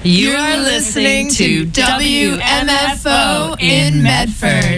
You are listening to WMFO in Medford.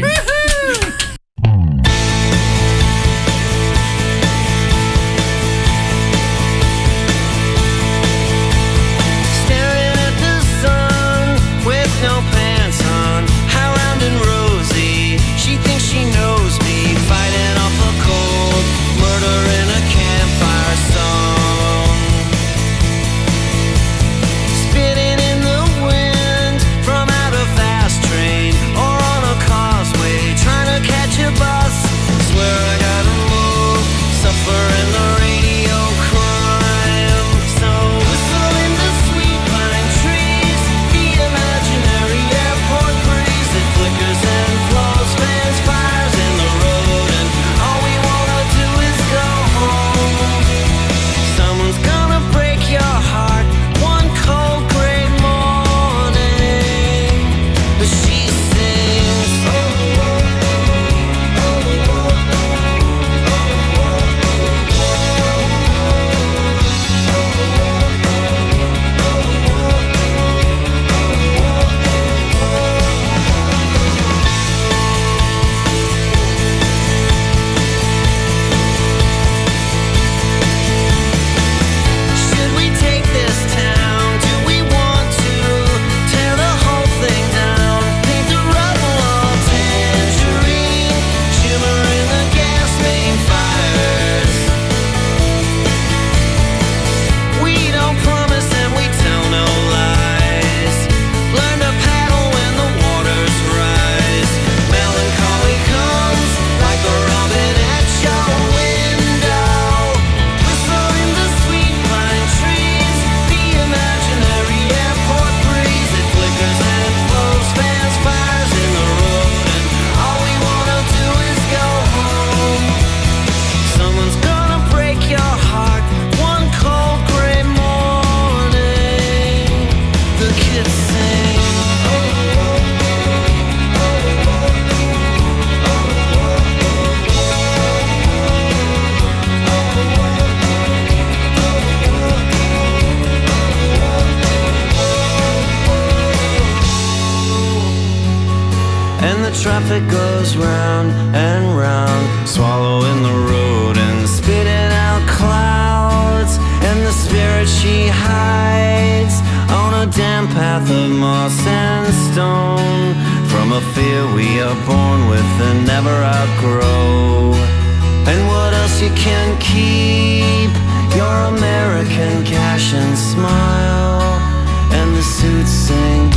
Traffic goes round and round, swallowing the road and spitting out clouds. And the spirit she hides on a damp path of moss and stone, from a fear we are born with and never outgrow. And what else you can keep? Your American cash and smile. And the suits sing,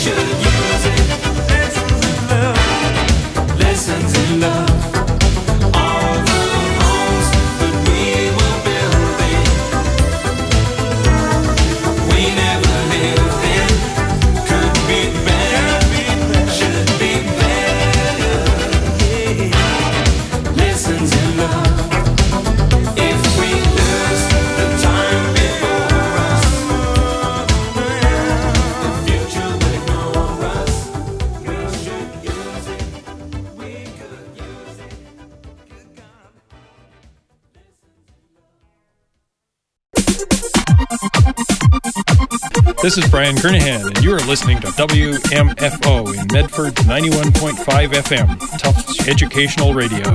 This is Brian Kernahan, and you are listening to WMFO in Medford 91.5 FM, Tufts Educational Radio.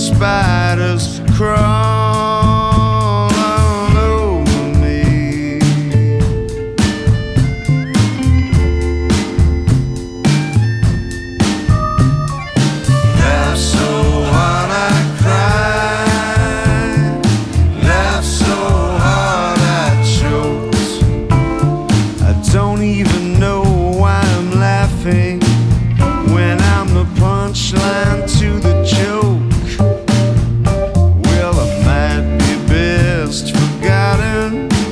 spiders crawl all over me. Laugh so hard I cry, laugh so hard I choke. I don't even know why I'm laughing when I'm the punchline to the joke. Well, I might be best forgotten.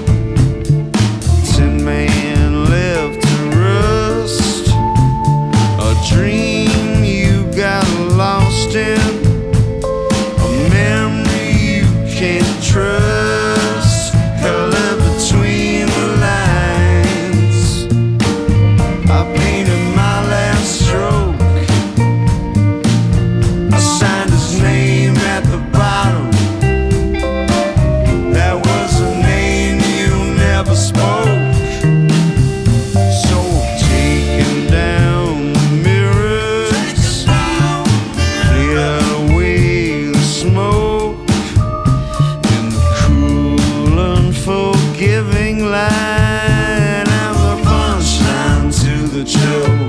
10 men left to rust. A dream you got lost in, a memory you can't trust. Color between the lines, I painted my last stroke. I signed his name at the bottom. That was a name you never spoke. So I'm taking down the mirrors, clear away the smoke, in the cool, unforgiving light. I'm the punchline to the joke.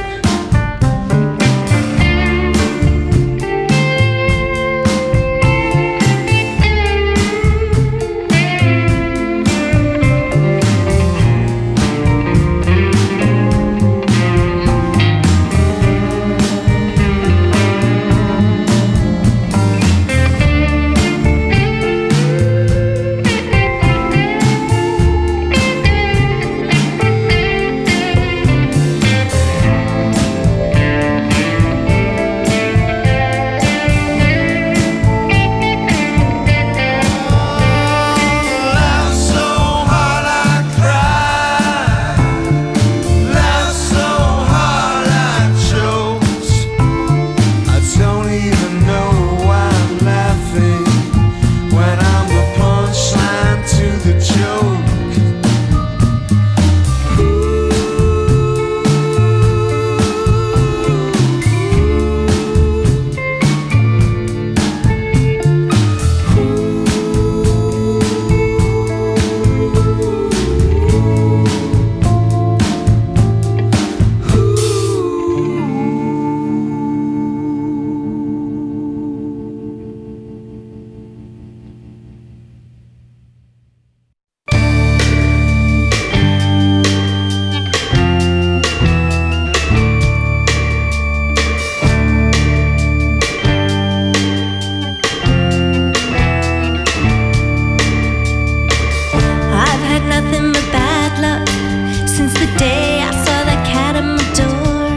Laugh so hard I cry, laugh so hard I choke. I don't even know why I'm laughing when I'm the punchline to the joke. I've had nothing but bad luck since the day I saw that cat at my door.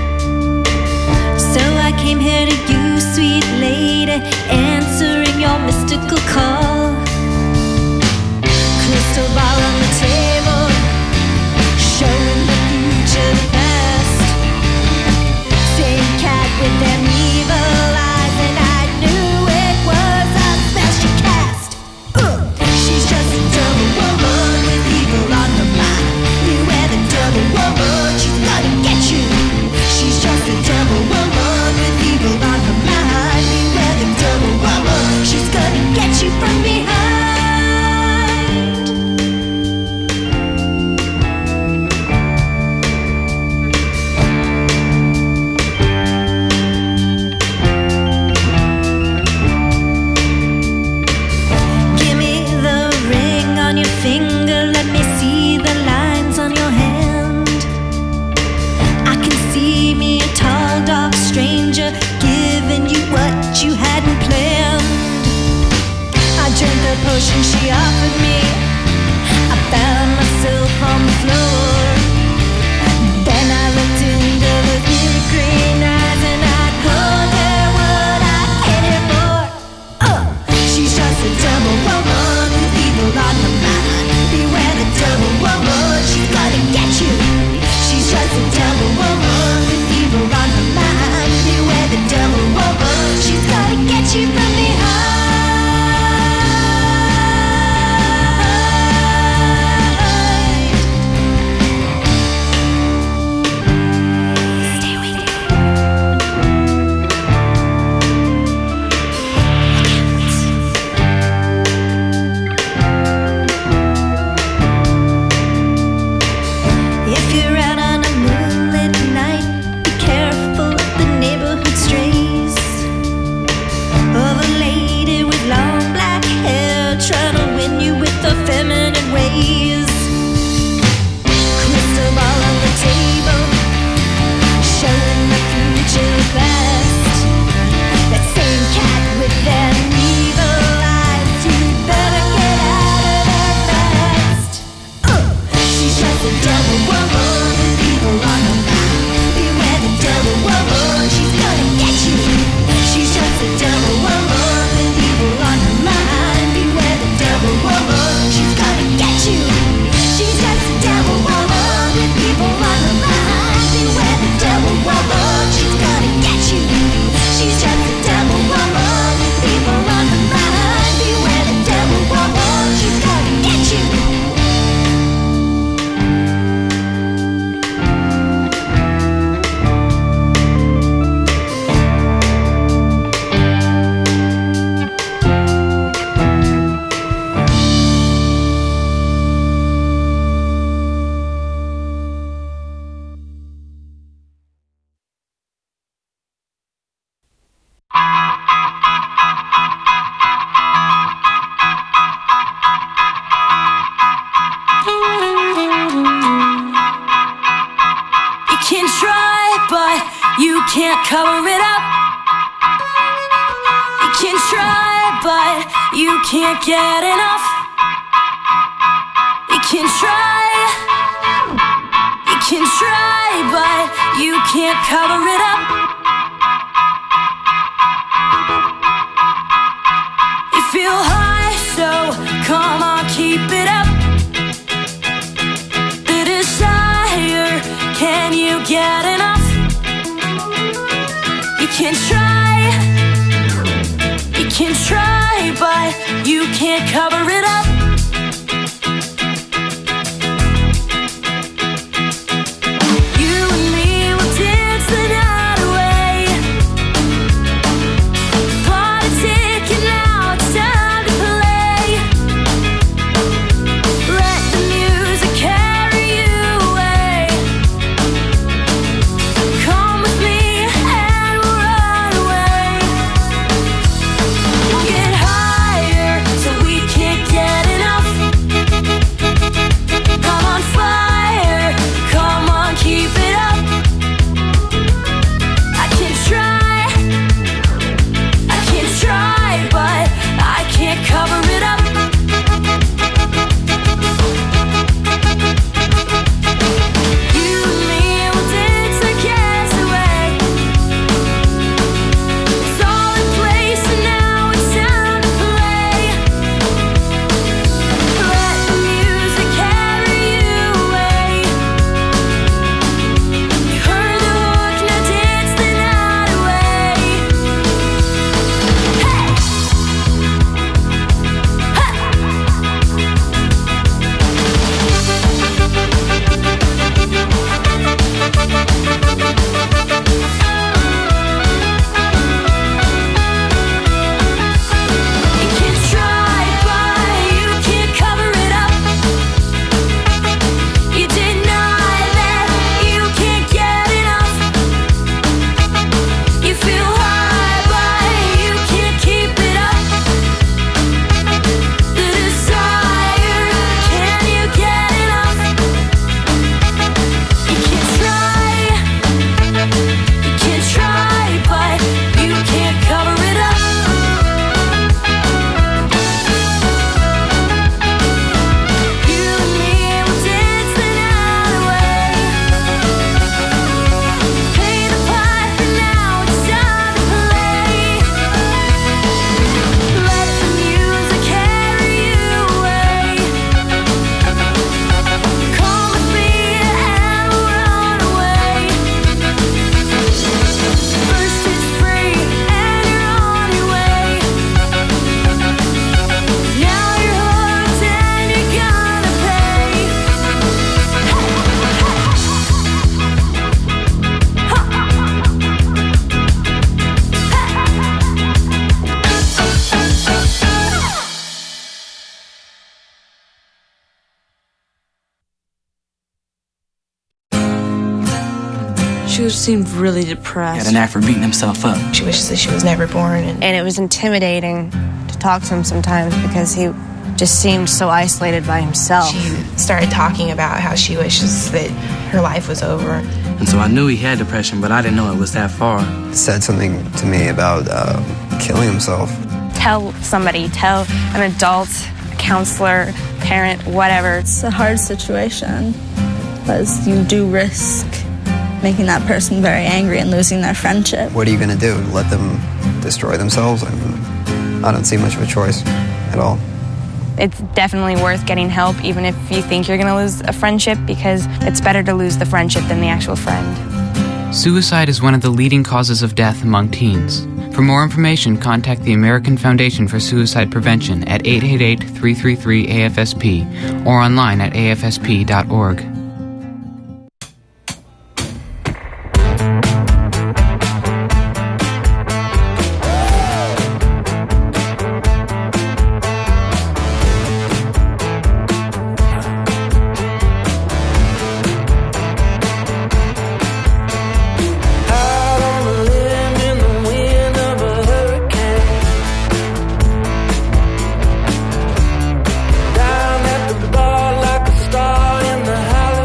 So I came here to you, sweet lady, answering your mystical call. Crystal ball on the table, showing the future, the past. Same cat with them evil eyes, and I knew it was a spell she cast. She's just a double woman with evil on her mind. Beware the double woman, she's gonna get you. She's just a double woman with evil on her mind. Beware the double woman, she's gonna get you from behind. Give me the ring on your finger, let me see the lines on your hand. I can see me a tall, dark stranger giving you what you hadn't planned. I drank the potion she offered me, I found myself on the floor. Then I looked into the big green eyes and I told her what I cared for. She's just a double woman with evil on her mind. Beware the double woman, she's gonna get you. She's just a double woman with evil on her mind. Beware the double woman, she's gonna get you from behind. can't cover it up. You can try, but you can't get enough. You can try, but you can't cover it up. You feel high, so come on, keep it up. The desire, can you get enough? You can try, but you can't cover it up. You and me will dance the night away. Clock is ticking now, it's time to play. Let the music carry you away. Come with me and we'll run away. We'll get higher so we can't get enough. Come on, fire, come on, keep it up. I can try, but I can't cover it up. You and me will dance the cares away. It's all in place and now it's time to play. Let the music carry you away. You heard the hook, now dance the night away. Hey! You can try, but you can't cover it up. You deny that you can't get enough. You feel high, but you can't keep it up. The desire, can you get enough? You can try, but you can't cover it up. You and me will dance the night away. Pay the pipe and now it's time to play. Let the music carry you away. Come with me and we'll run away. First it's free and you're on your way. Now you're hooked and you're gonna pay. She seemed really depressed. Had an knack for beating himself up. She wishes that she was never born. And it was intimidating to talk to him sometimes because he just seemed so isolated by himself. she started talking about how she wishes that her life was over. And so I knew he had depression, but I didn't know it was that far. Said something to me about killing himself. Tell somebody, tell an adult, a counselor, parent, whatever. It's a hard situation because you do risk making that person very angry and losing their friendship. What are you going to do? Let them destroy themselves? I don't see much of a choice at all. It's definitely worth getting help, even if you think you're going to lose a friendship, because it's better to lose the friendship than the actual friend. Suicide is one of the leading causes of death among teens. For more information, contact the American Foundation for Suicide Prevention at 888-333-AFSP or online at afsp.org. Down at the bar like a star in the Hollywood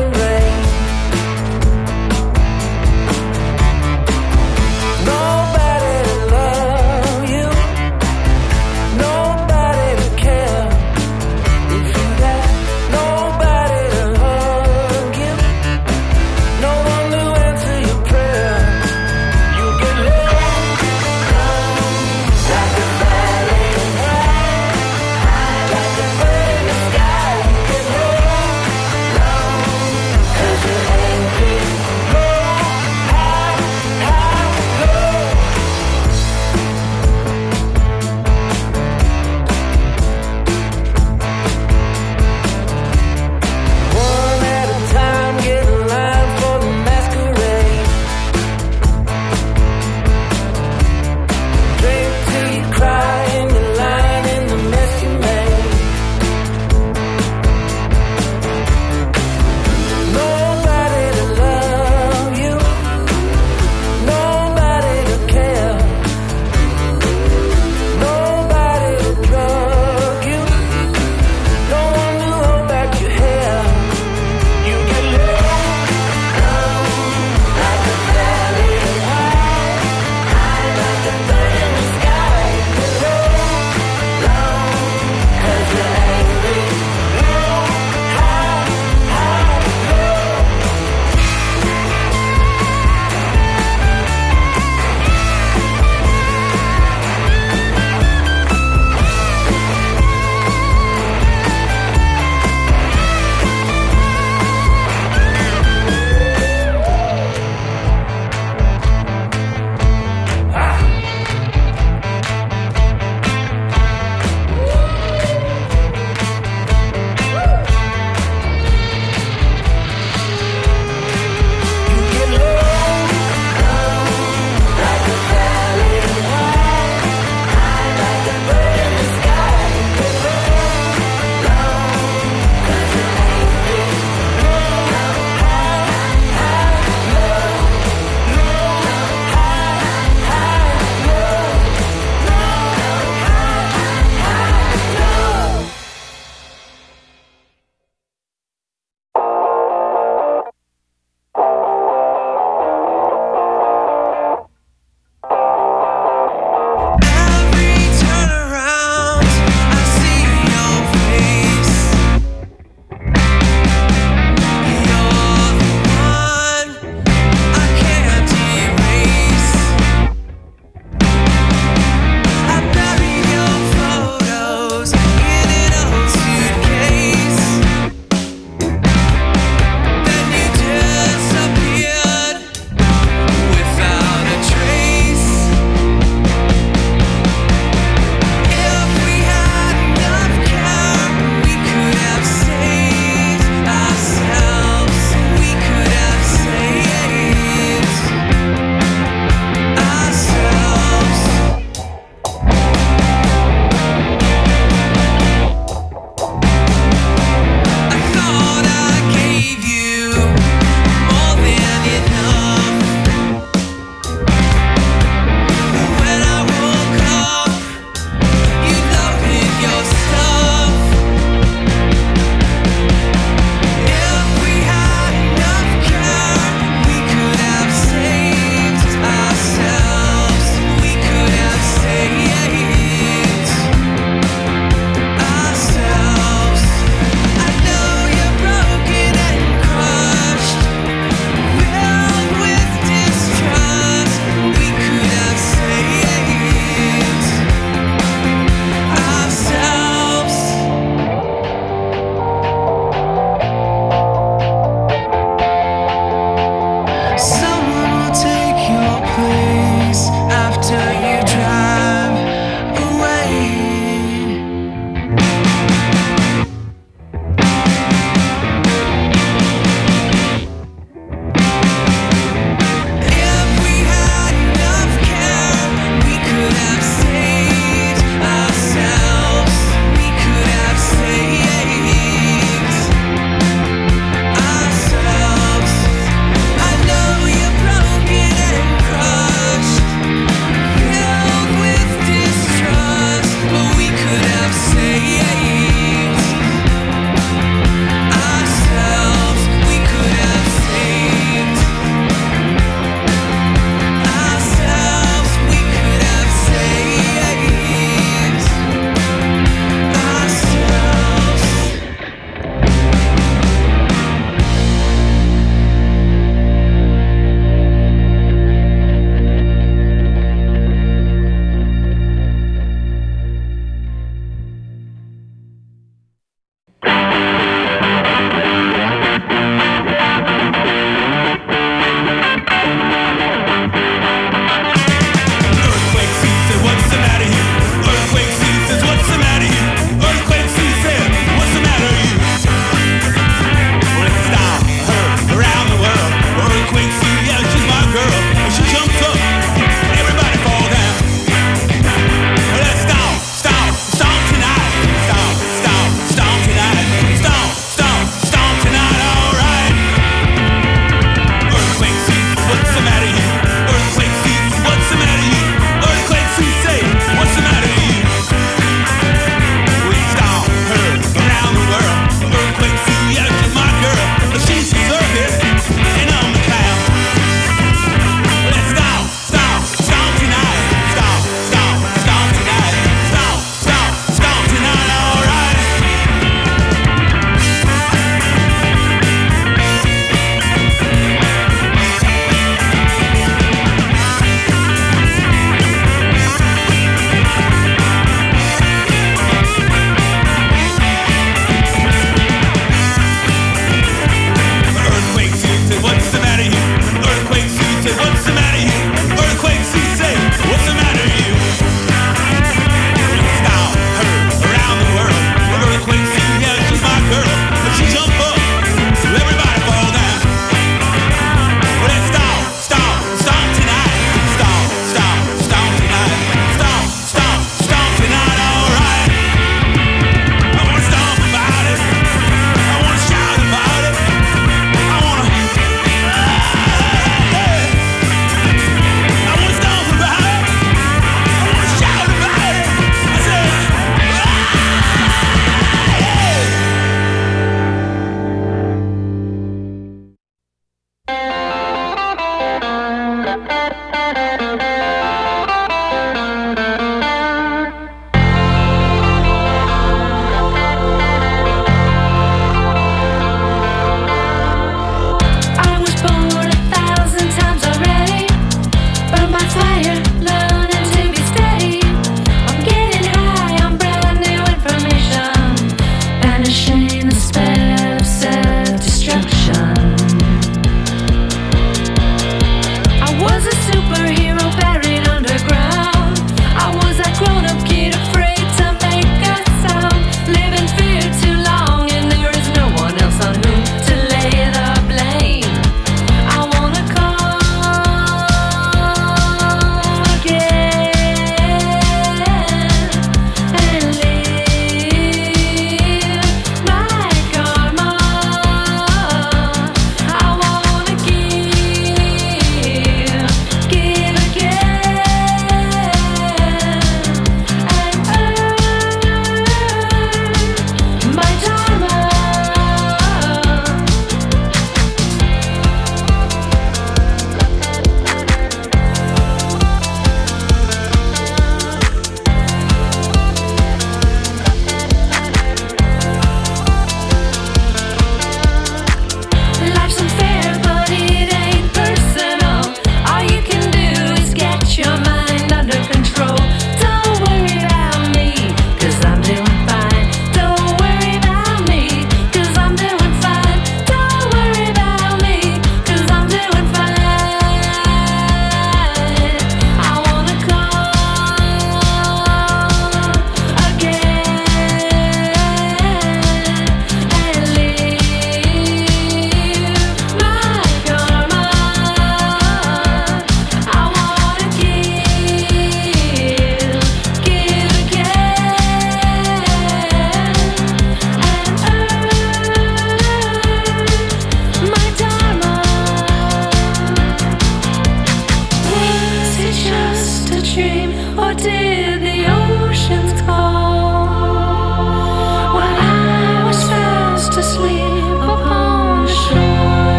after you drive away.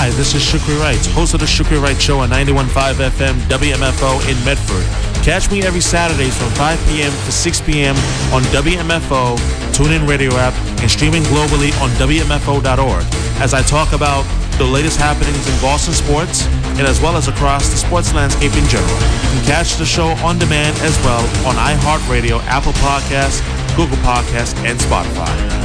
Hi, this is Shukri Wright, host of the Shukri Wright Show on 91.5 FM WMFO in Medford. Catch me every Saturdays from 5 p.m. to 6 p.m. on WMFO, TuneIn Radio app, and streaming globally on WMFO.org as I talk about the latest happenings in Boston sports and as well as across the sports landscape in general. You can catch the show on demand as well on iHeartRadio, Apple Podcasts, Google Podcasts, and Spotify.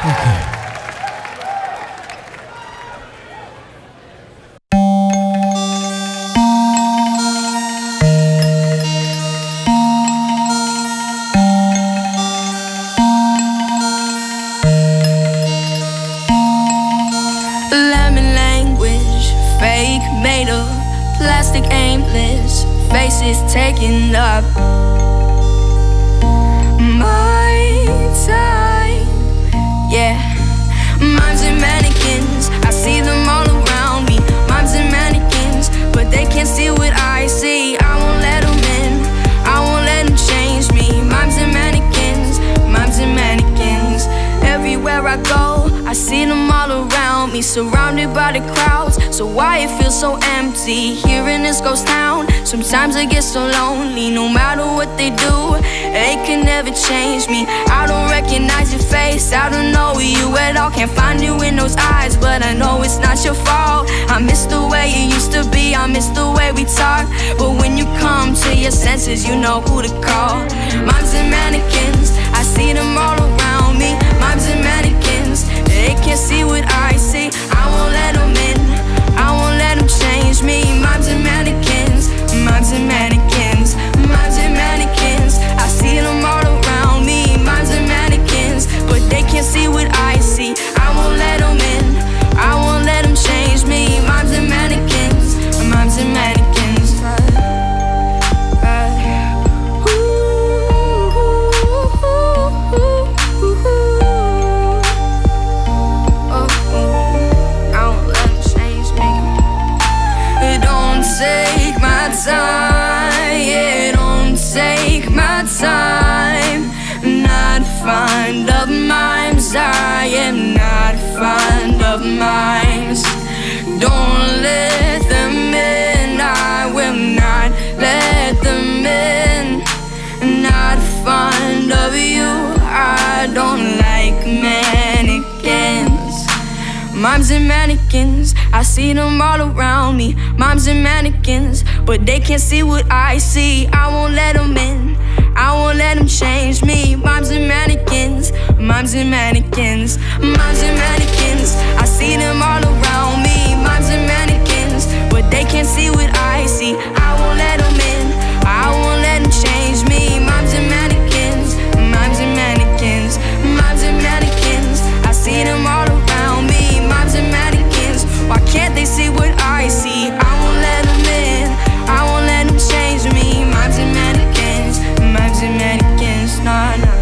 Lemon language, fake, made of plastic, aimless faces taking up my time. Yeah, mimes and mannequins, I see them all around me. Mimes and mannequins, but they can't see what I see. I won't let them in, I won't let them change me. Mimes and mannequins, mimes and mannequins. Everywhere I go, I see them all around me, surrounded by the crowds. So why it feels so empty here in this ghost town? Sometimes I get so lonely, no matter what they do, they can never change me. I don't recognize your face, I don't know you at all. Can't find you in those eyes, but I know it's not your fault. I miss the way it used to be, I miss the way we talk. But when you come to your senses, you know who to call. Mimes and mannequins, I see them all around me. Mimes and mannequins, they can't see what I see. I won't let them in, I won't let them change me. Mimes and mannequins, mimes and mannequins, mimes and mannequins, I see them all around me. Mimes and mannequins, but they can't see what I see. I won't let them in, I won't let them change me. Mimes and mannequins, mimes and mannequins. Take my time, yeah, don't take my time. Not fond of mimes, I am not fond of mimes. Don't let them in, I will not let them in. Not fond of you, I don't like mannequins. Mimes and mannequins, I see them all around me. Mimes and mannequins, but they can't see what I see. I won't let them in, I won't let them change me. Mimes and mannequins, mimes and mannequins, mimes and mannequins, I see them all around me. Mimes and mannequins, but they can't see what I see. I won't let them in, I won't let them change me. Mimes and mannequins, mimes and mannequins, mimes and mannequins, I see them all around me. Mimes and mannequins, why can't they see what I see? I won't let them in, I won't let them change me. Mimes and mannequins, mimes and mannequins, nah, nah.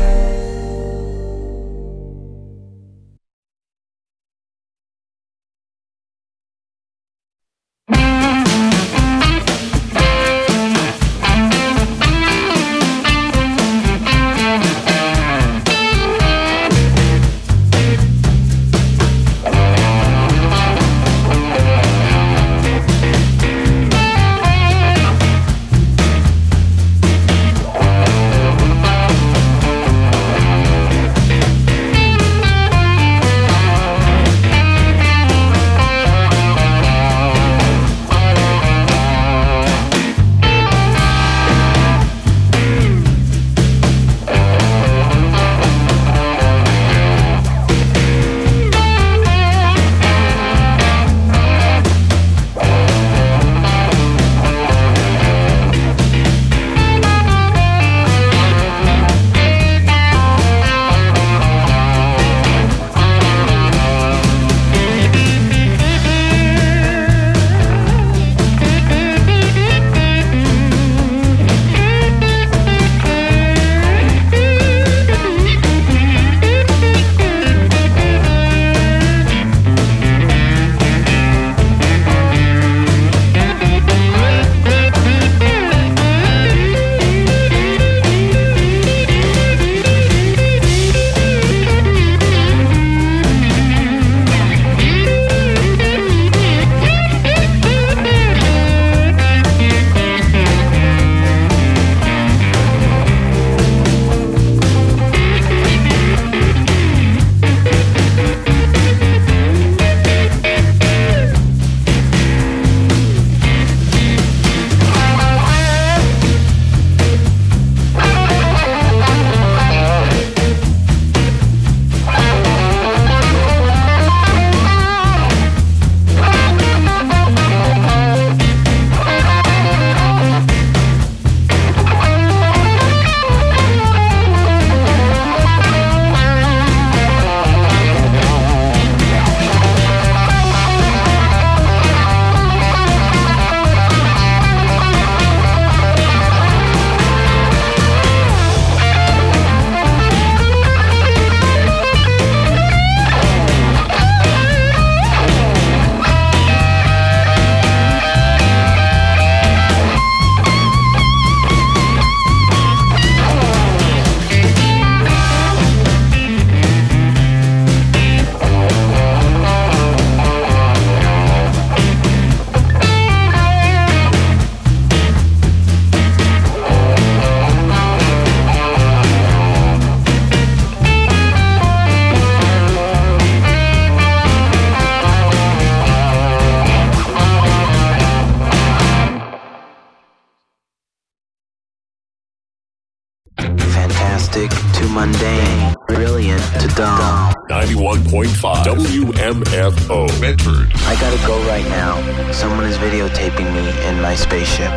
plastic to mundane, brilliant to dumb. 91.5 WMFO Medford. I gotta go right now. Someone is videotaping me in my spaceship.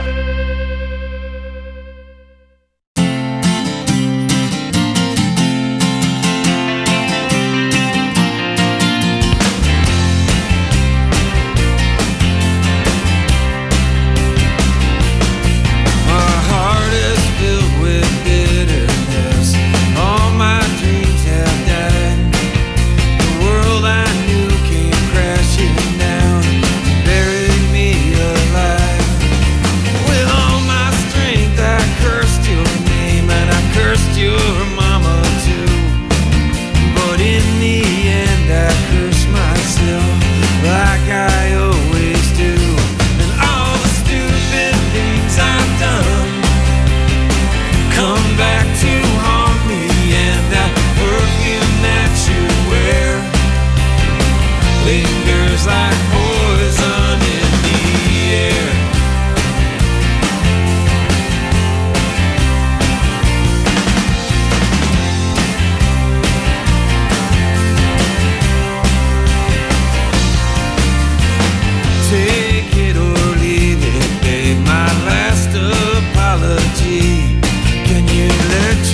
Lingers like